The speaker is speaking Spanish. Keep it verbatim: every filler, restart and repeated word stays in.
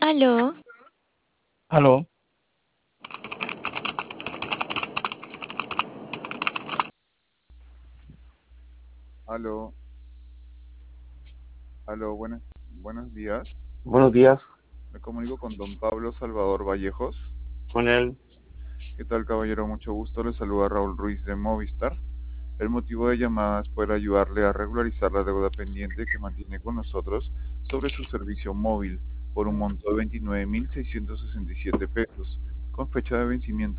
Aló, Aló, Aló, aló, buenas, buenos días. buenos días Me comunico con don Pablo Salvador Vallejos. con él. ¿Qué tal, caballero? Mucho gusto. Le saluda Raúl Ruiz de Movistar. El motivo de llamada es poder ayudarle a regularizar la deuda pendiente que mantiene con nosotros sobre su servicio móvil por un monto de veintinueve mil seiscientos sesenta y siete pesos, con fecha de vencimiento